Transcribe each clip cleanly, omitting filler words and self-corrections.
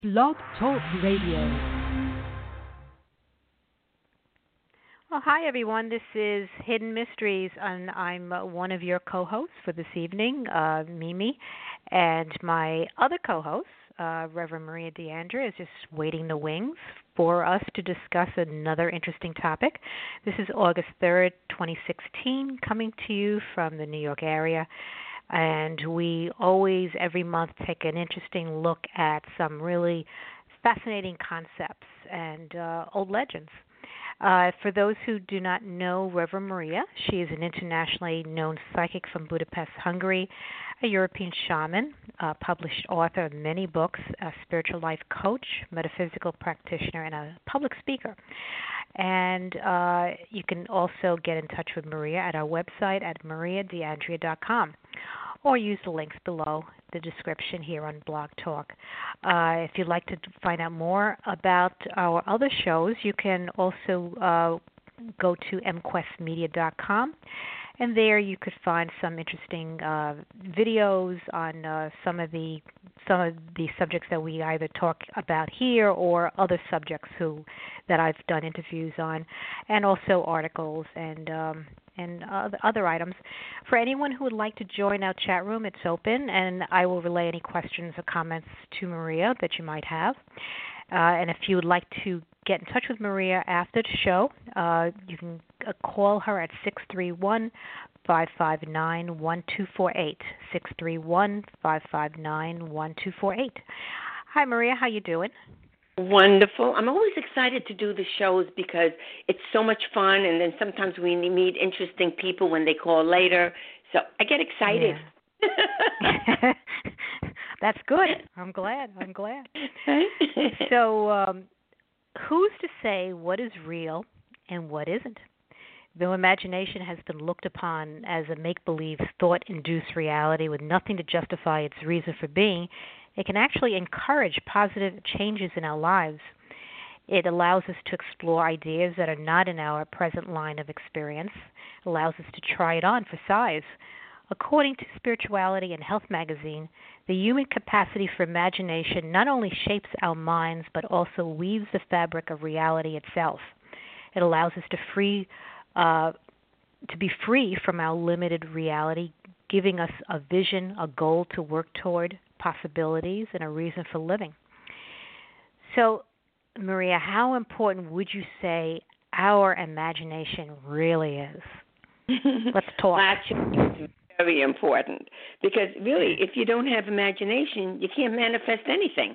Blog Talk Radio. Well, hi everyone. This is Hidden Mysteries, and I'm one of your co-hosts for this evening, Mimi, and my other co-host, Reverend Maria DeAndrea, is just waiting the wings for us to discuss another interesting topic. This is August 3rd, 2016, coming to you from the New York area. And we always, every month, take an interesting look at some really fascinating concepts and old legends. For those who do not know Reverend Maria, she is an internationally known psychic from Budapest, Hungary, a European shaman, a published author of many books, a spiritual life coach, metaphysical practitioner, and a public speaker. And you can also get in touch with Maria at our website at mariadeandrea.com, or use the links below the description here on Blog Talk. If you'd like to find out more about our other shows, you can also go to mquestmedia.com, and there you could find some interesting videos on some of the subjects that we either talk about here or other subjects that I've done interviews on, and also articles and other items. For anyone who would like to join our chat room, it's open, and I will relay any questions or comments to Maria that you might have. And if you would like to get in touch with Maria after the show, you can call her at 631-559-1248, 631-559-1248. Hi, Maria. How you doing? Wonderful. I'm always excited to do the shows because it's so much fun, and then sometimes we meet interesting people when they call later. So I get excited. Yeah. That's good. I'm glad. So who's to say what is real and what isn't? Though imagination has been looked upon as a make-believe, thought-induced reality with nothing to justify its reason for being, it can actually encourage positive changes in our lives. It allows us to explore ideas that are not in our present line of experience. It allows us to try it on for size. According to Spirituality and Health magazine, the human capacity for imagination not only shapes our minds but also weaves the fabric of reality itself. It allows us to be free from our limited reality, giving us a vision, a goal to work toward, possibilities, and a reason for living. So, Maria, how important would you say our imagination really is? Let's talk. Actually, it's very important because really, if you don't have imagination, you can't manifest anything.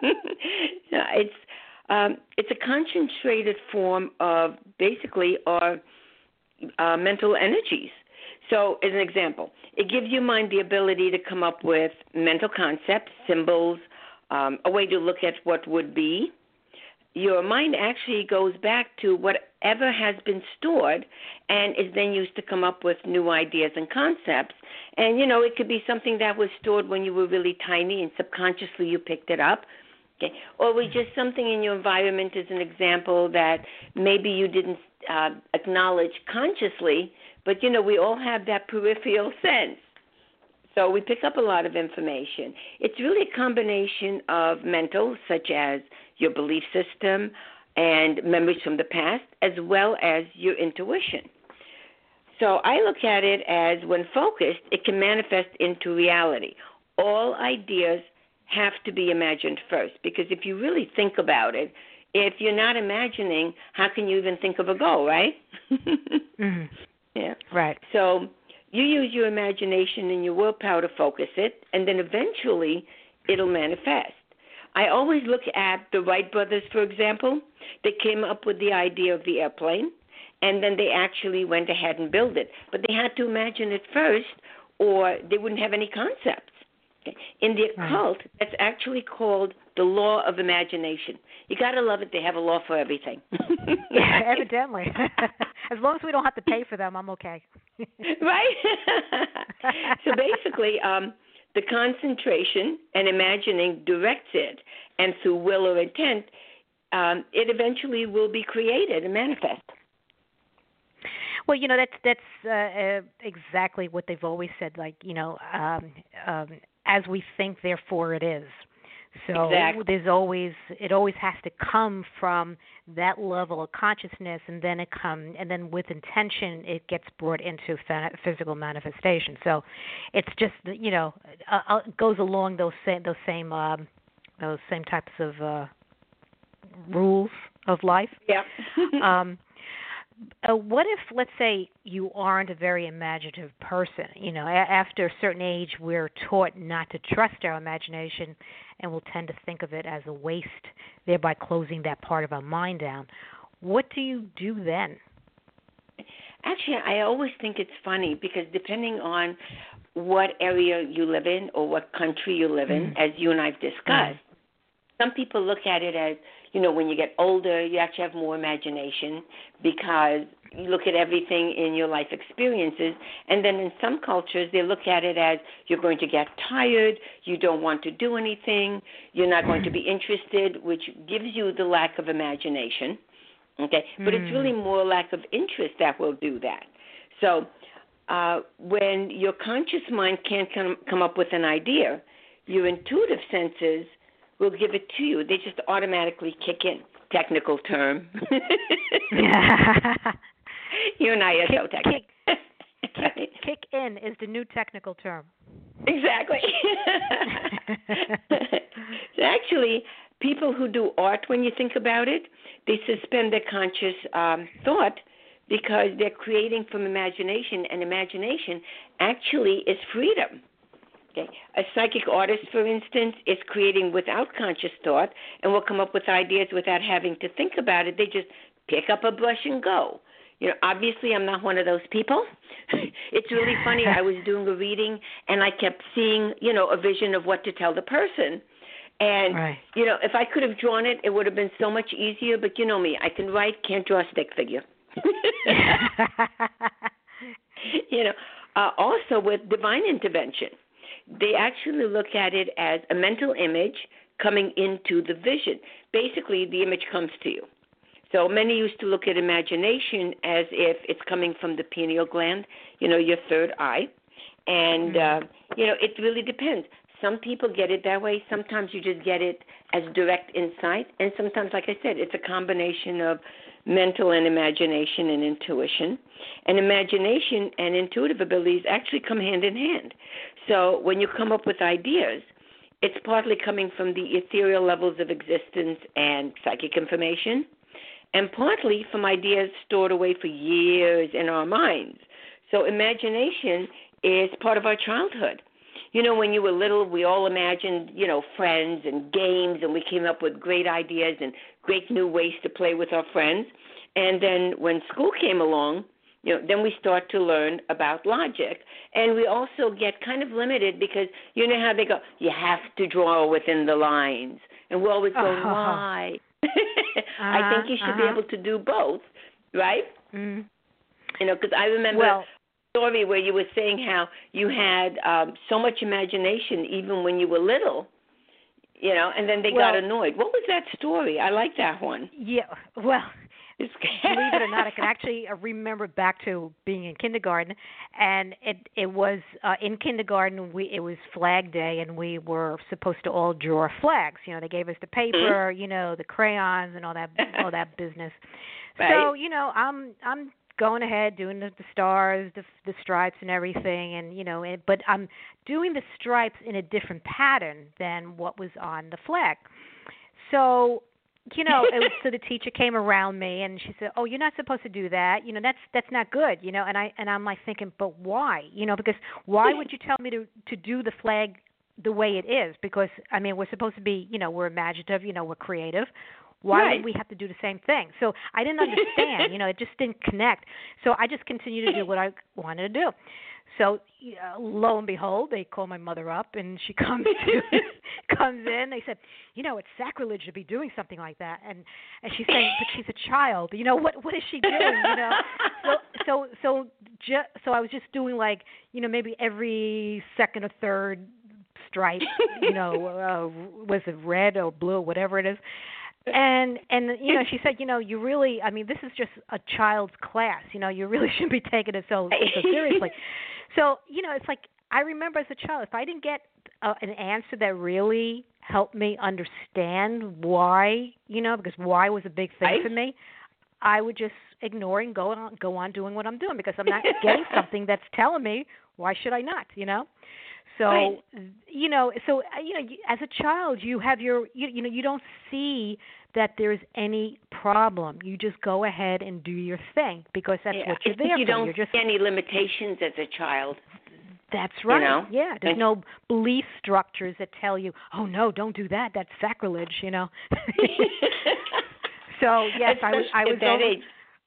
It's a concentrated form of basically our mental energies. So, as an example, it gives your mind the ability to come up with mental concepts, symbols, a way to look at what would be. Your mind actually goes back to whatever has been stored and is then used to come up with new ideas and concepts. And, it could be something that was stored when you were really tiny and subconsciously you picked it up. Okay. Or was just something in your environment, as an example, that maybe you didn't acknowledge consciously, but, we all have that peripheral sense. So we pick up a lot of information. It's really a combination of mental, such as your belief system and memories from the past, as well as your intuition. So I look at it as when focused, it can manifest into reality. All ideas have to be imagined first, because if you really think about it, if you're not imagining, how can you even think of a goal, right? Mm-hmm. Yeah. Right. So you use your imagination and your willpower to focus it, and then eventually it'll manifest. I always look at the Wright brothers, for example. They came up with the idea of the airplane, and then they actually went ahead and built it. But they had to imagine it first, or they wouldn't have any concepts. Okay. In the occult, that's actually called the law of imagination. You got to love it. They have a law for everything. Yeah, evidently. As long as we don't have to pay for them, I'm okay. Right? So basically, the concentration and imagining directs it, and through will or intent, it eventually will be created and manifest. Well, that's exactly what they've always said. Like, as we think, therefore it is. So Exactly. it always has to come from that level of consciousness, and then with intention, it gets brought into physical manifestation. So it's just, it goes along those same types of rules of life. Yeah. What if, let's say, you aren't a very imaginative person? After a certain age, we're taught not to trust our imagination, and we'll tend to think of it as a waste, thereby closing that part of our mind down. What do you do then? Actually, I always think it's funny because depending on what area you live in or what country you live in, as you and I've discussed, some people look at it as, when you get older, you actually have more imagination because you look at everything in your life experiences. And then in some cultures, they look at it as you're going to get tired, you don't want to do anything, you're not going to be interested, which gives you the lack of imagination. Okay, but it's really more lack of interest that will do that. So when your conscious mind can't come up with an idea, your intuitive senses will give it to you. They just automatically kick in. Technical term. You and I are so technical. Kick in is the new technical term. Exactly. So actually, people who do art, when you think about it, they suspend their conscious thought because they're creating from imagination, and imagination actually is freedom. Okay. A psychic artist, for instance, is creating without conscious thought and will come up with ideas without having to think about it. They just pick up a brush and go. Obviously, I'm not one of those people. It's really funny. I was doing a reading, and I kept seeing, a vision of what to tell the person. And, if I could have drawn it, it would have been so much easier. But you know me, I can write, can't draw a stick figure. Also with divine intervention, they actually look at it as a mental image coming into the vision. Basically, the image comes to you. So many used to look at imagination as if it's coming from the pineal gland, your third eye. And, it really depends. Some people get it that way. Sometimes you just get it as direct insight. And sometimes, like I said, it's a combination of mental and imagination and intuition. And imagination and intuitive abilities actually come hand in hand. So when you come up with ideas, it's partly coming from the ethereal levels of existence and psychic information, and partly from ideas stored away for years in our minds. So imagination is part of our childhood. When you were little, we all imagined, friends and games, and we came up with great ideas and great new ways to play with our friends. And then when school came along, then we start to learn about logic. And we also get kind of limited because you know how they go, you have to draw within the lines. And we're always going, why? I think you should be able to do both, right? Mm. Because I remember a story where you were saying how you had so much imagination even when you were little, and then they got annoyed. What was that story? I like that one. Yeah, well, believe it or not, I can actually remember back to being in kindergarten, and it was in kindergarten. It was Flag Day, and we were supposed to all draw flags. They gave us the paper, the crayons, and all that business. Right. So I'm going ahead doing the stars, the stripes, and everything, and but I'm doing the stripes in a different pattern than what was on the flag. So. So the teacher came around me and she said, "Oh, you're not supposed to do that. That's not good." And I'm like thinking, "But why? Because why would you tell me to do the flag the way it is? Because we're supposed to be, we're imaginative, we're creative. Why would we have to do the same thing?" So I didn't understand. It just didn't connect. So I just continued to do what I wanted to do. So lo and behold, they call my mother up, and she comes in. They said, it's sacrilege to be doing something like that. And she's saying, but she's a child. What is she doing? So I was just doing like, maybe every second or third stripe. Was it red or blue, whatever it is. And she said, you really, this is just a child's class. You really shouldn't be taking it so seriously. So, it's like I remember as a child, if I didn't get an answer that really help me understand why, because why was a big thing for me, I would just ignore and go on doing what I'm doing because I'm not getting something that's telling me why should I not, So, right. As a child, you have you don't see that there's any problem. You just go ahead and do your thing because that's what you're there for. You don't see any limitations as a child. That's right. Yeah, there's no belief structures that tell you, "Oh no, don't do that. That's sacrilege." So yes, I was at that age.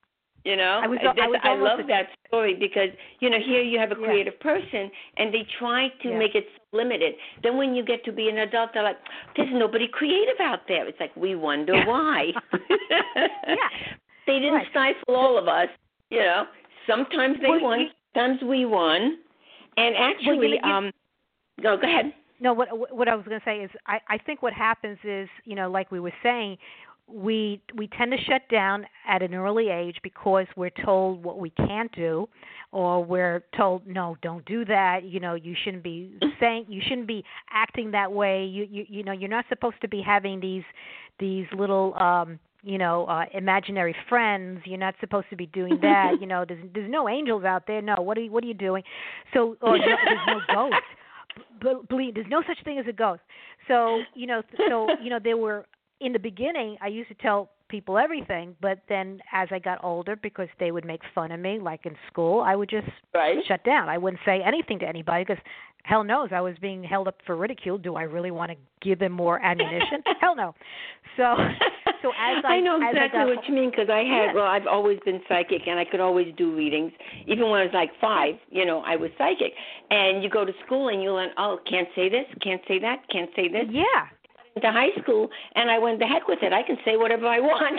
I love that story because here you have a creative person and they try to make it limited. Then when you get to be an adult, they're like, "There's nobody creative out there." It's like we wonder why. They didn't stifle all of us. Sometimes they won, sometimes we won, and actually, go ahead. No, what I was going to say is I think what happens is like we were saying. We tend to shut down at an early age because we're told what we can't do, or we're told no, don't do that. You shouldn't be saying, you shouldn't be acting that way. You're not supposed to be having these little imaginary friends. You're not supposed to be doing that. There's no angels out there. No, what are you doing? So there's no ghosts. Believe there's no such thing as a ghost. So there were. In the beginning, I used to tell people everything, but then as I got older, because they would make fun of me, like in school, I would just shut down. I wouldn't say anything to anybody because hell knows I was being held up for ridicule. Do I really want to give them more ammunition? Hell no. So as I know exactly what you mean because I've always been psychic and I could always do readings. Even when I was like 5, I was psychic. And you go to school and you learn, can't say this, can't say that, can't say this. Yeah. To high school, and I went the heck with it. I can say whatever I want.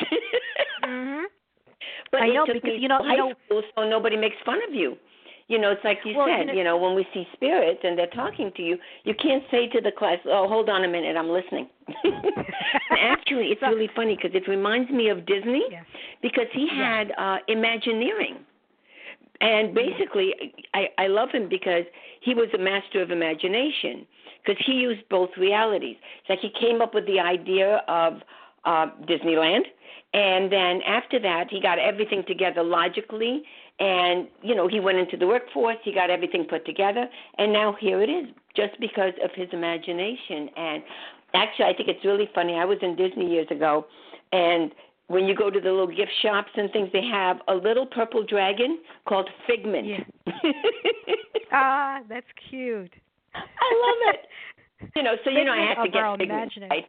But I know it took because me to high school, so nobody makes fun of you. It's like you said. When we see spirits and they're talking to you, you can't say to the class, "Oh, hold on a minute, I'm listening." And actually, it's really funny because it reminds me of Disney because he had Imagineering. And basically, I love him because he was a master of imagination because he used both realities. It's like he came up with the idea of Disneyland, and then after that, he got everything together logically, and, he went into the workforce, he got everything put together, and now here it is, just because of his imagination. And actually, I think it's really funny. I was in Disney years ago, and when you go to the little gift shops and things, they have a little purple dragon called Figment. Yeah. That's cute. I love it. I have to get Figment right.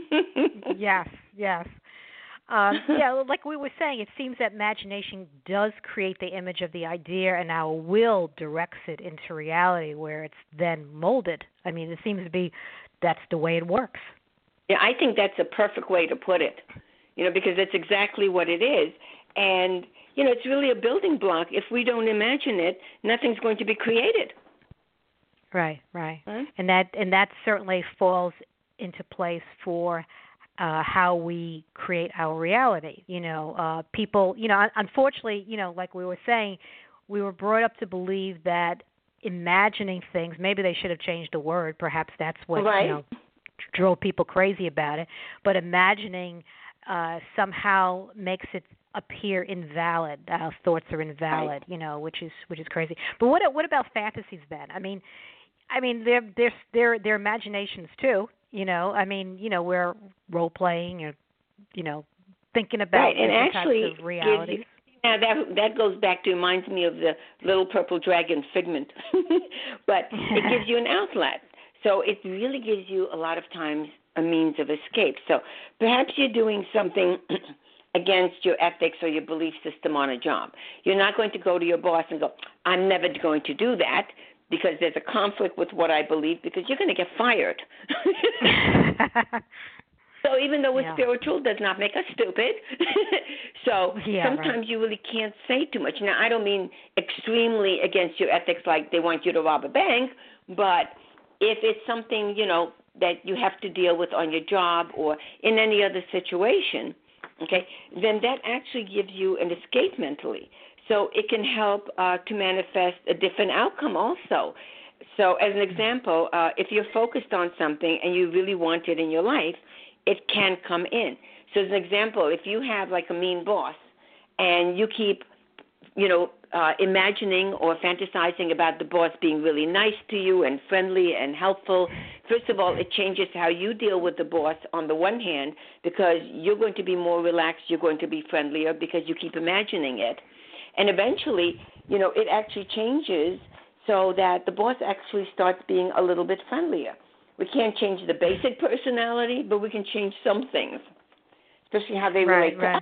Yes. Like we were saying, it seems that imagination does create the image of the idea, and our will directs it into reality, where it's then molded. I mean, it seems to be that's the way it works. Yeah, I think that's a perfect way to put it. Because that's exactly what it is. And, it's really a building block. If we don't imagine it, nothing's going to be created. Right. And that certainly falls into place for how we create our reality. People, unfortunately, like we were saying, we were brought up to believe that imagining things, maybe they should have changed the word. Perhaps that's what, drove people crazy about it. But imagining somehow makes it appear invalid. Our thoughts are invalid, which is crazy. But what about fantasies then? I mean, they're imaginations too. We're role playing or thinking about different types of realities. That goes back to reminds me of the little purple dragon Figment, but it gives you an outlet. So it really gives you a lot of times a means of escape. So perhaps you're doing something against your ethics or your belief system on a job. You're not going to go to your boss and go, "I'm never going to do that," because there's a conflict with what I believe, because you're going to get fired. So even though we're spiritual, does not make us stupid. So sometimes you really can't say too much. Now, I don't mean extremely against your ethics like they want you to rob a bank, but if it's something, that you have to deal with on your job or in any other situation, then that actually gives you an escape mentally. So it can help to manifest a different outcome also. So, as an example, if you're focused on something and you really want it in your life, it can come in. So, as an example, if you have like a mean boss and you keep, imagining or fantasizing about the boss being really nice to you and friendly and helpful, first of all, it changes how you deal with the boss on the one hand, because you're going to be more relaxed, you're going to be friendlier because you keep imagining it. And eventually, it actually changes so that the boss actually starts being a little bit friendlier. We can't change the basic personality, but we can change some things, especially how they relate to us.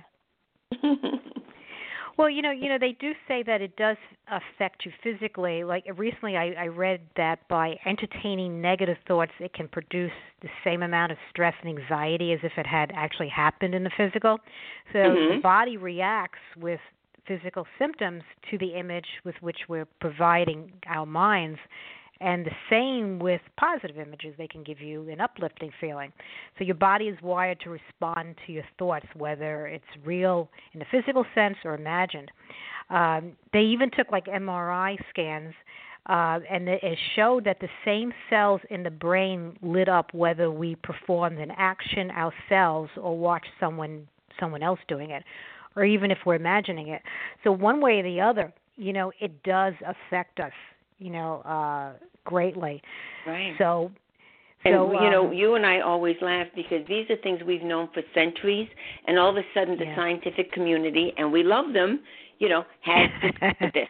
Well, they do say that it does affect you physically. Like recently I read that by entertaining negative thoughts, it can produce the same amount of stress and anxiety as if it had actually happened in the physical. So the body reacts with physical symptoms to the image with which we're providing our minds. And the same with positive images. They can give you an uplifting feeling. So your body is wired to respond to your thoughts, whether it's real in the physical sense or imagined. They even took like MRI scans, and it showed that the same cells in the brain lit up whether we performed an action ourselves or watched someone else doing it, or even if we're imagining it. So one way or the other, it does affect us, greatly. Right. So, you and I always laugh because these are things we've known for centuries, and all of a sudden the scientific community, and we love them, has discovered this.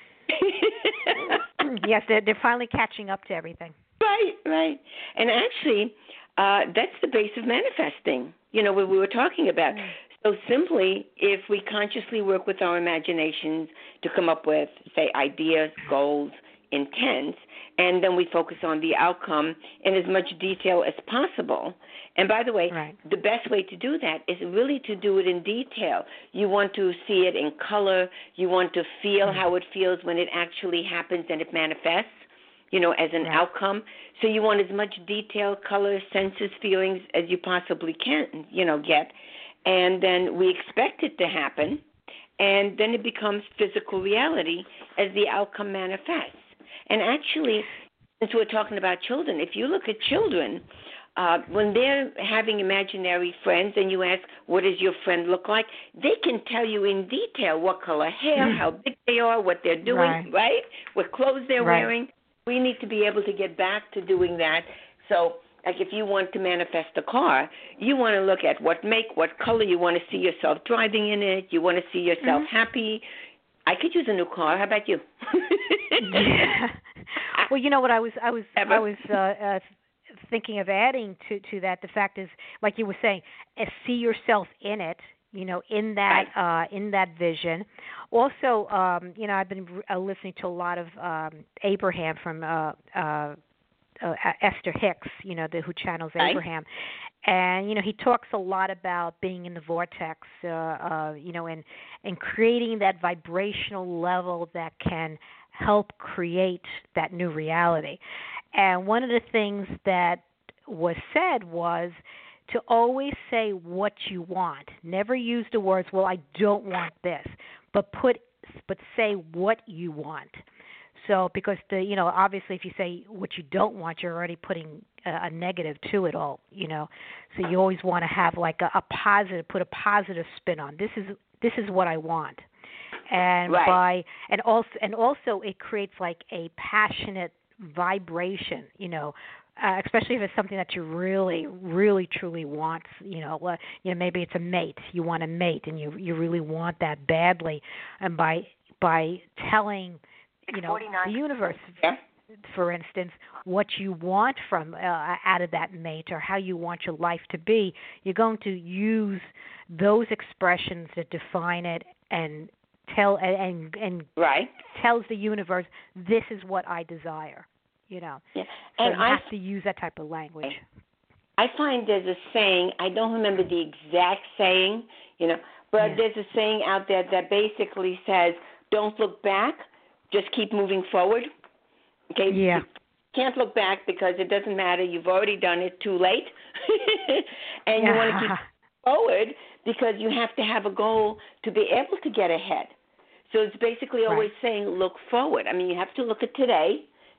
Yes, they're finally catching up to everything. Right. And actually, that's the base of manifesting, what we were talking about. So simply, if we consciously work with our imaginations to come up with, say, ideas, goals, intents, and then we focus on the outcome in as much detail as possible. And by the way, the best way to do that is really to do it in detail. You want to see it in color. You want to feel how it feels when it actually happens and it manifests, as an outcome. So you want as much detail, color, senses, feelings as you possibly can, get. And then we expect it to happen, and then it becomes physical reality as the outcome manifests. And actually, since we're talking about children, if you look at children, when they're having imaginary friends and you ask, what does your friend look like, they can tell you in detail what color hair, how big they are, what they're doing, right? What clothes they're wearing. We need to be able to get back to doing that. So, like if you want to manifest a car, you want to look at what make, what color, you want to see yourself driving in it, you want to see yourself happy. I could use a new car. How about you? Well, you know what I was thinking of adding to that. The fact is, like you were saying, see yourself in it. In that vision. Also, I've been listening to a lot of Abraham from Esther Hicks, who channels Abraham. And, he talks a lot about being in the vortex, and creating that vibrational level that can help create that new reality. And one of the things that was said was to always say what you want. Never use the words, well, I don't want this, but say what you want. So, because obviously, if you say what you don't want, you're already putting a negative to it all. So you always want to have like a positive, put a positive spin on. This is what I want, and also it creates like a passionate vibration. Especially if it's something that you really, really, truly want. Maybe it's a mate. You want a mate, and you really want that badly, and by telling the universe, for instance, what you want from out of that mate or how you want your life to be, you're going to use those expressions that define it and tells the universe, this is what I desire. Yeah. So and you have to use that type of language. I find there's a saying, I don't remember the exact saying, but there's a saying out there that basically says, don't look back, just keep moving forward. Okay? Yeah. You can't look back because it doesn't matter. You've already done it, too late. And you want to keep forward because you have to have a goal to be able to get ahead. So it's basically always saying look forward. I mean, you have to look at today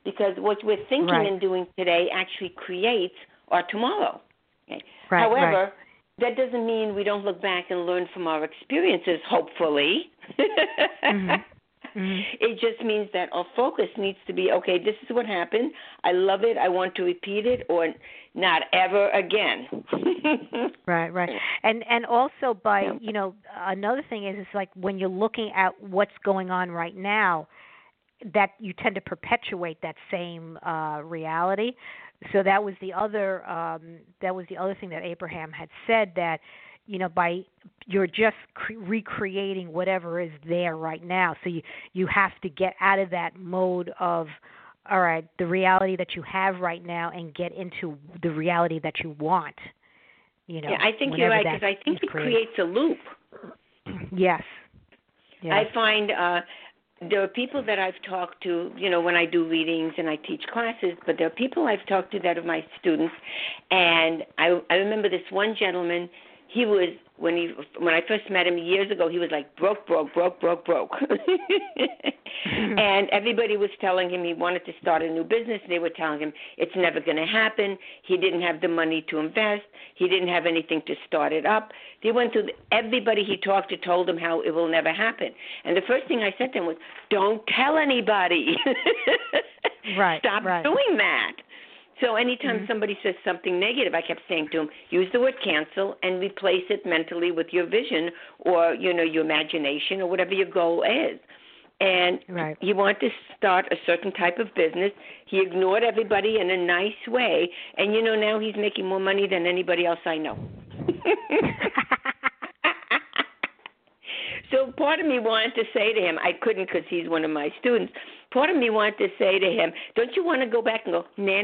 because what we're thinking Right. and doing today actually creates our tomorrow. Okay? Right, However, right. that doesn't mean we don't look back and learn from our experiences, hopefully. Mhm. Mhm. It just means that our focus needs to be, okay, this is what happened. I love it. I want to repeat it, or not ever again. Right, right. And also by, Yeah. another thing is it's like when you're looking at what's going on right now, that you tend to perpetuate that same reality. So that was the other thing that Abraham had said, that by you're just recreating whatever is there right now. So you have to get out of that mode of, all right, the reality that you have right now, and get into the reality that you want. Yeah, I think you're right, because I think it creates a loop. Yes. I find there are people that I've talked to, when I do readings and I teach classes, but there are people I've talked to that are my students, and I remember this one gentleman. He was, when I first met him years ago, he was like broke. And everybody was telling him he wanted to start a new business. They were telling him it's never going to happen. He didn't have the money to invest. He didn't have anything to start it up. They went to everybody he talked to told him how it will never happen. And the first thing I said to him was, don't tell anybody. Right. Stop right. doing that. So anytime somebody says something negative, I kept saying to him, use the word cancel and replace it mentally with your vision, or, your imagination, or whatever your goal is. And right. he wanted to start a certain type of business. He ignored everybody in a nice way. And, now he's making more money than anybody else I know. So part of me wanted to say to him, I couldn't because he's one of my students, part of me wanted to say to him, don't you want to go back and go, nah.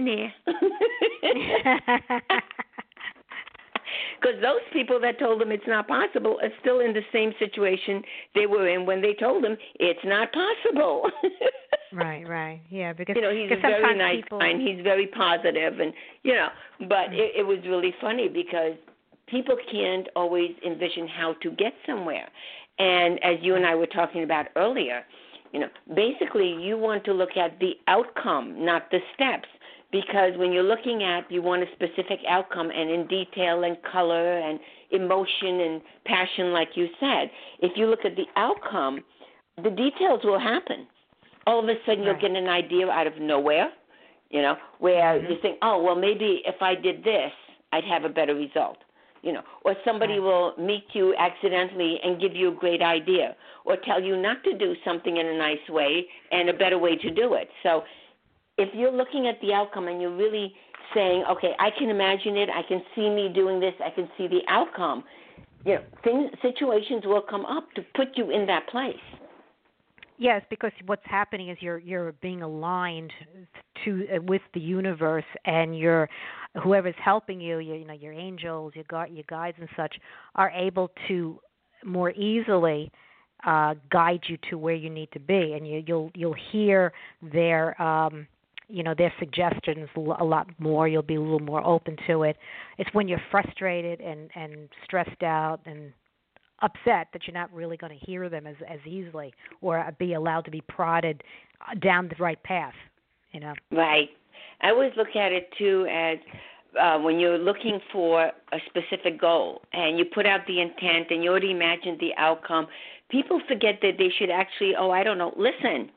Because those people that told him it's not possible are still in the same situation they were in when they told him it's not possible. Right. Yeah, because he's a very nice people... guy, and he's very positive, and but it was really funny because people can't always envision how to get somewhere. And as you and I were talking about earlier, basically you want to look at the outcome, not the steps. Because when you're looking at, you want a specific outcome, and in detail and color and emotion and passion, like you said. If you look at the outcome, the details will happen. All of a sudden you'll get an idea out of nowhere, where you think, oh, well, maybe if I did this, I'd have a better result. Or somebody will meet you accidentally and give you a great idea, or tell you not to do something in a nice way and a better way to do it. So if you're looking at the outcome and you're really saying, okay, I can imagine it, I can see me doing this, I can see the outcome, situations will come up to put you in that place. Yes, because what's happening is you're being aligned with the universe, and whoever's helping you, your angels, your guides and such, are able to more easily guide you to where you need to be, and you'll hear their their suggestions a lot more. You'll be a little more open to it. It's when you're frustrated and stressed out and upset that you're not really going to hear them as easily, or be allowed to be prodded down the right path. Right. I always look at it too as when you're looking for a specific goal and you put out the intent and you already imagined the outcome, people forget that they should actually, listen.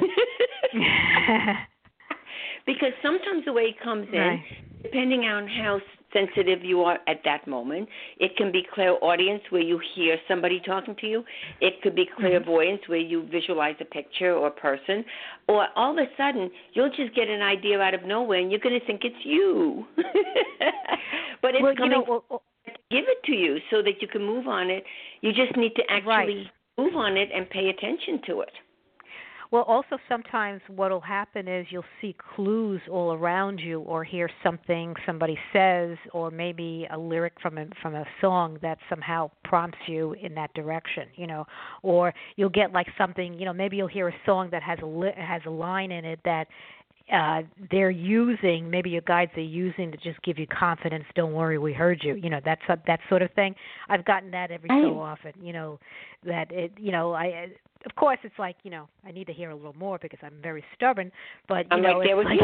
Because sometimes the way it comes in, depending on how sensitive you are at that moment, it can be clairaudience where you hear somebody talking to you. It could be clairvoyance where you visualize a picture or a person. Or all of a sudden, you'll just get an idea out of nowhere and you're going to think it's you. But it's coming to give it to you so that you can move on it. You just need to actually move on it and pay attention to it. Well, also sometimes what will happen is you'll see clues all around you, or hear something somebody says, or maybe a lyric from a song that somehow prompts you in that direction, or you'll get like something, maybe you'll hear a song that has a line in it that they're using, maybe your guides are using to just give you confidence. Don't worry, we heard you. That sort of thing. I've gotten that every so often. That it. I. Of course, it's like I need to hear a little more because I'm very stubborn. But I'm right there with like, you.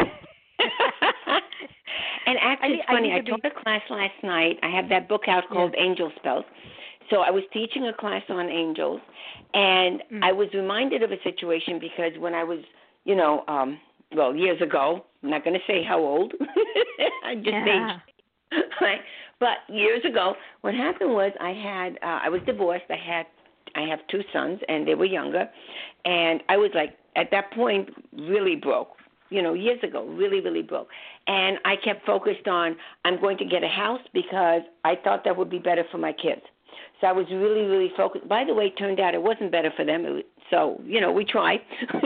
And actually, it's funny. I taught a class last night. I have that book out called Angel Spells. So I was teaching a class on angels, and I was reminded of a situation because when I was, years ago, I'm not going to say how old, I just aged, right? But years ago, what happened was I was divorced. I have two sons, and they were younger, and I was like, at that point, really broke. Years ago, really, really broke. And I kept focused on, I'm going to get a house because I thought that would be better for my kids. So I was really, really focused. By the way, it turned out it wasn't better for them. So, we tried.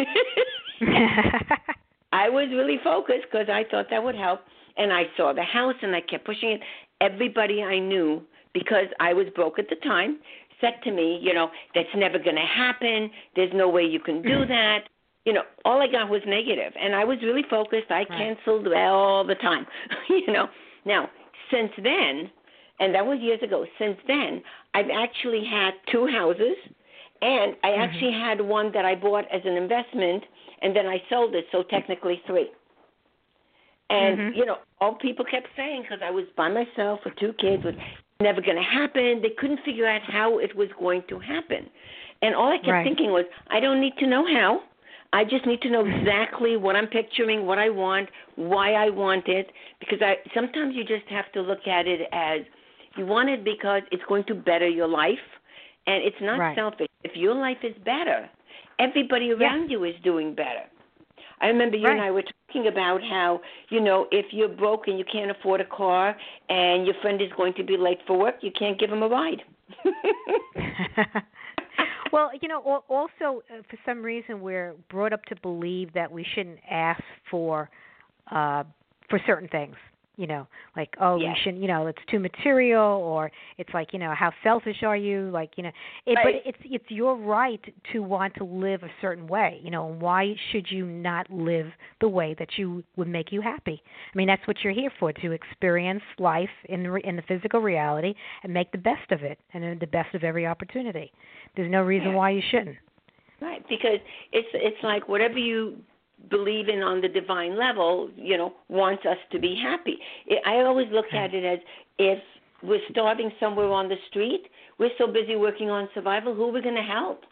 I was really focused because I thought that would help. And I saw the house, and I kept pushing it. Everybody I knew, because I was broke at the time, said to me, that's never going to happen. There's no way you can do that. All I got was negative, and I was really focused. I canceled all the time, Now, since then, and that was years ago, since then, I've actually had two houses, and I actually had one that I bought as an investment, and then I sold it, so technically three. And, all people kept saying, because I was by myself with two kids, was never going to happen. They couldn't figure out how it was going to happen. And all I kept thinking was, I don't need to know how. I just need to know exactly what I'm picturing, what I want, why I want it, because sometimes you just have to look at it as you want it because it's going to better your life, and it's not selfish. If your life is better, everybody around you is doing better. I remember you and I were talking about how, if you're broke and you can't afford a car and your friend is going to be late for work, you can't give him a ride. Well, also for some reason we're brought up to believe that we shouldn't ask for certain things. Like, you shouldn't, it's too material, or it's like, how selfish are you? Like, but it's your right to want to live a certain way. Why should you not live the way that would make you happy? I mean, that's what you're here for, to experience life in the physical reality and make the best of it, and the best of every opportunity. There's no reason why you shouldn't. Right, because it's like whatever you believe in on the divine level, wants us to be happy. I always look at it as, if we're starving somewhere on the street, we're so busy working on survival, who are we going to help?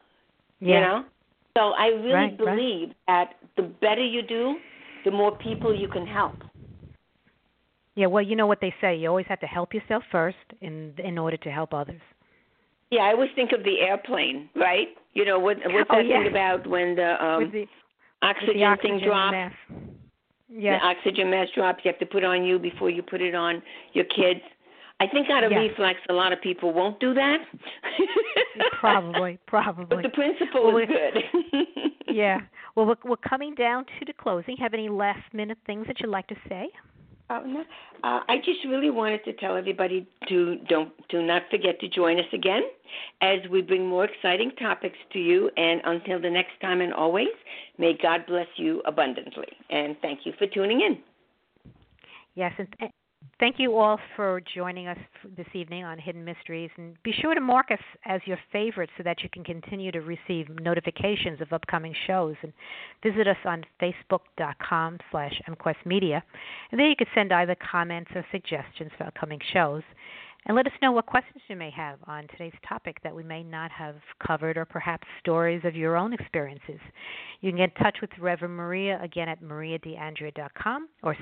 So I really believe that the better you do, the more people you can help. Yeah, well, you know what they say, you always have to help yourself first in order to help others. Yeah, I always think of the airplane, right? What's that thing about when the oxygen thing drops? The oxygen mask drops. You have to put it on you before you put it on your kids. I think out of reflex, a lot of people won't do that. Probably. But the principle is good. Yeah. Well, we're coming down to the closing. Have any last-minute things that you'd like to say? No. I just really wanted to tell everybody to not forget to join us again as we bring more exciting topics to you. And until the next time, and always, may God bless you abundantly. And thank you for tuning in. Yes, and thank you all for joining us this evening on Hidden Mysteries. And be sure to mark us as your favorite so that you can continue to receive notifications of upcoming shows. And visit us on facebook.com/MQuestMedia. And there you can send either comments or suggestions for upcoming shows. And let us know what questions you may have on today's topic that we may not have covered, or perhaps stories of your own experiences. You can get in touch with Reverend Maria again at mariadeandrea.com or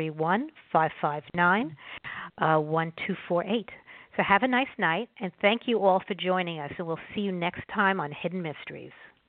631-559-1248. So have a nice night, and thank you all for joining us, and we'll see you next time on Hidden Mysteries.